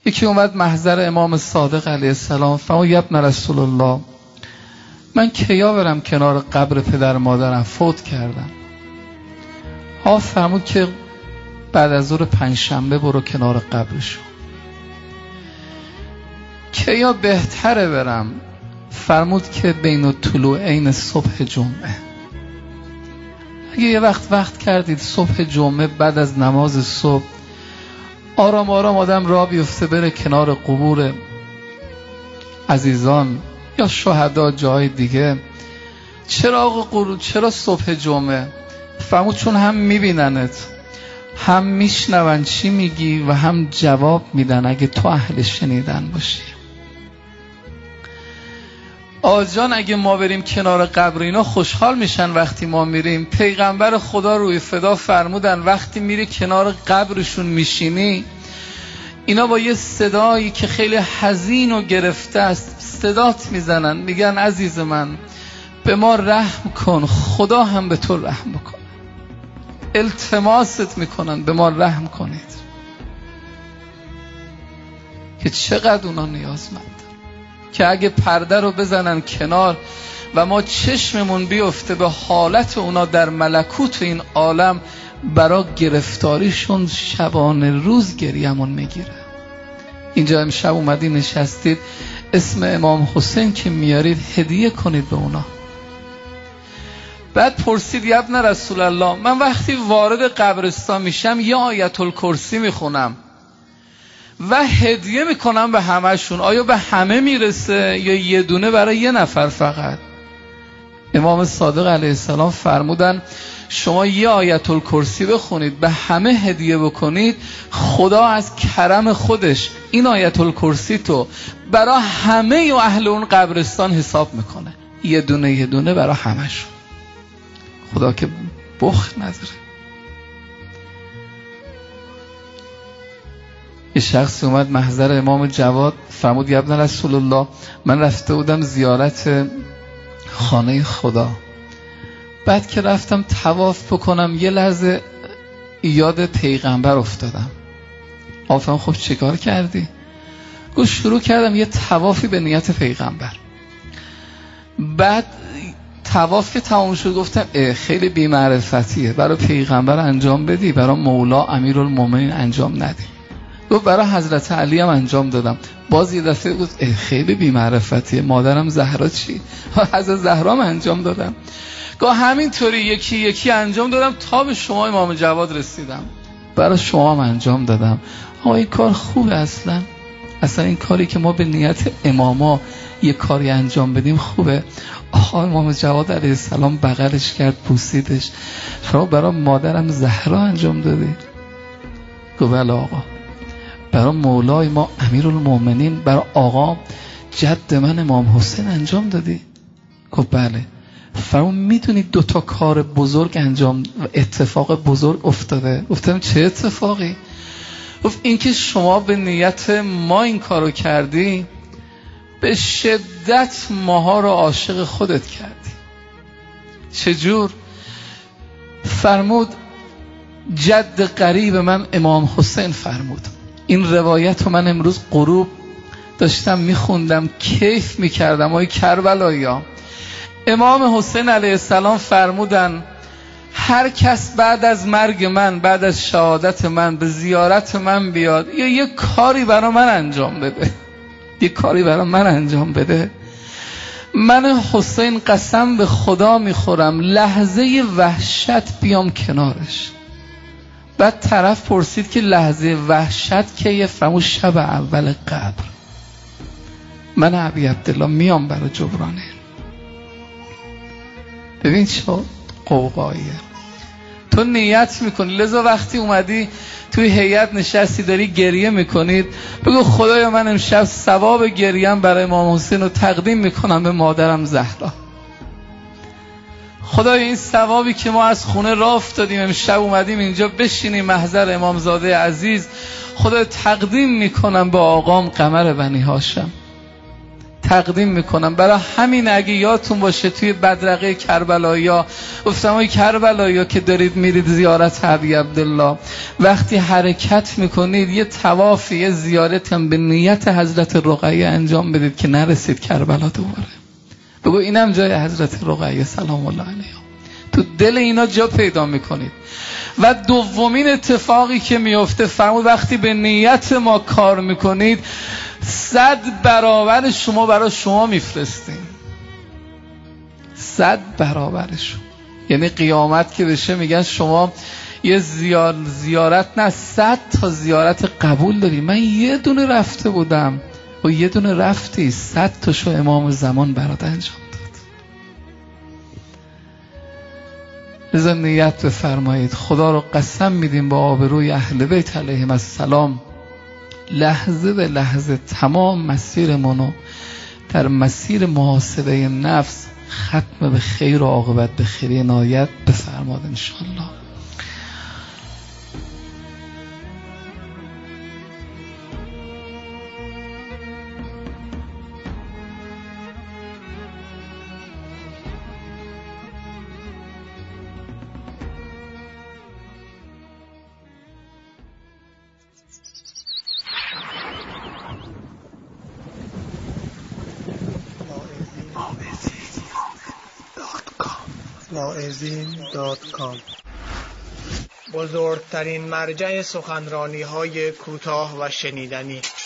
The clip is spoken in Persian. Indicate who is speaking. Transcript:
Speaker 1: یکی اومد محضر امام صادق علیه السلام، فرمود یا ابن رسول الله، من کیا برم کنار قبر پدر مادرم، فوت کردم. فرمود که بعد از ظهر پنجشنبه برو کنار قبرشون. کیا بهتره برم؟ فرمود که بین طلوعین صبح جمعه. اگه یه وقت کردید صبح جمعه بعد از نماز صبح آرام آرام آدم راه بیفته بره کنار قبور عزیزان یا شهدا جای دیگه. چرا صبح جمعه؟ فرمود چون هم میبیننت، هم میشنون چی میگی و هم جواب میدن اگه تو اهل شنیدن باشی. آجان اگه ما بریم کنار قبر اینا خوشحال میشن وقتی ما میریم. پیغمبر خدا روی فدا فرمودن وقتی میری کنار قبرشون میشینی، اینا با یه صدایی که خیلی حزین و گرفته است صدات میزنن، میگن عزیز من به ما رحم کن، خدا هم به تو رحم بکن. التماست میکنن به ما رحم کنید. که چقدر اونا نیازمند، که اگه پرده رو بزنن کنار و ما چشممون بیفته به حالت اونا در ملکوت این عالم، برای گرفتاریشون شبانه روز گریمون میگیره. اینجا امشب اومدی نشستید، اسم امام حسین که میارید هدیه کنید به اونا. بعد پرسید یا ابن رسول الله، من وقتی وارد قبرستان میشم یه آیت الکرسی میخونم و هدیه میکنم به همهشون، آیا به همه میرسه یا یه دونه برای یه نفر فقط؟ امام صادق علیه السلام فرمودن شما یه آیت الکرسی بخونید به همه هدیه بکنید، خدا از کرم خودش این آیت الکرسی تو برای همه و اهل اون قبرستان حساب میکنه، یه دونه برای همهشون. خدا که بخل نداره. یه شخصی اومد محضر امام جواد، فرمود یا ابن رسول الله، من رفته بودم زیارت خانه خدا، بعد که رفتم طواف بکنم یه لحظه یاد پیغمبر افتادم. آفرین خب چیکار کردی؟ گفت شروع کردم یه طوافی به نیت پیغمبر. بعد طواف که تمام شد گفتم خیلی بی‌معرفتیه، برای پیغمبر انجام بدی، برای مولا امیرالمومنین انجام ندی. گفت برای حضرت علی هم انجام دادم. باز یه دفعه گفت خیلی بی‌معرفتیه، مادرم زهرا چی؟ حضرت زهرا هم انجام دادم. گفت همینطوری یکی انجام دادم تا به شما امام جواد رسیدم، برای شما هم انجام دادم. این کار خوبه؟ اصلا این کاری که ما به نیت اماما یه کاری انجام بدیم خوبه؟ امام جواد علیه السلام بغلش کرد، پوسیدش. شما برای مادرم زهرا انجام دادی؟ گفت بله آقا. برای مولای ما امیرالمومنین، برای آقا جد من امام حسین انجام دادی؟ گفت بله. فرمود میدونید 2 کار بزرگ انجام و اتفاق بزرگ افتاده. گفتم چه اتفاقی؟ گفت این که شما به نیت ما این کارو کردی، به شدت ماها رو عاشق خودت کردی. چجور؟ فرمود جد قریب من امام حسین فرمود. این روایت رو من امروز غروب داشتم میخوندم، کیف میکردم. آی کربلایی ها، امام حسین علیه السلام فرمودن هر کس بعد از مرگ من، بعد از شهادت من به زیارت من بیاد یا یه کاری برای من انجام بده، من حسین قسم به خدا میخورم لحظه وحشت بیام کنارش. بعد طرف پرسید که لحظه وحشت که یه فرمود شب اول قبر، من ابی عبدالله میام برای جبرانه. ببین چه قوقاییه. تو نیت میکنی، لذا وقتی اومدی توی هیئت نشستی داری گریه میکنید، بگو خدایا من امشب ثواب گریم برای امام حسین رو تقدیم میکنم به مادرم زهرا. خدایا این ثوابی که ما از خونه راه افتادیم امشب اومدیم اینجا بشینیم محضر امامزاده عزیز، خدایا تقدیم میکنم به آقام قمر بنی هاشم، تقدیم میکنم. برای همین اگه یادتون باشه توی بدرقه کربلایا گفتم ای کربلایا که دارید میرید زیارت ابی عبدالله، وقتی حرکت میکنید یه طواف یه زیارت هم به نیت حضرت رقیه انجام بدید که نرسید کربلا دوباره. بگو اینم جای حضرت رقیه سلام الله علیها، تو دل اینا جا پیدا میکنید. و دومین اتفاقی که میفته فرمود وقتی به نیت ما کار میکنید 100 برابر شما برای شما میفرستیم. 100 برابرشون. یعنی قیامت که بشه میگن شما یه زیارت نه 100 تا زیارت قبول داری. من یه دونه رفته بودم و یه دونه رفتی 100 تاشو امام زمان برات انجام داد. لذا نیت بفرمایید. خدا رو قسم میدیم با آبروی اهل بیت علیهم السلام لحظه به لحظه تمام مسیرمونو در مسیر محاسبه نفس ختم به خیر و عاقبت به خیر عنایت بفرماد انشاءالله.
Speaker 2: واعظین.com بزرگترین مرجع سخنرانی های کوتاه و شنیدنی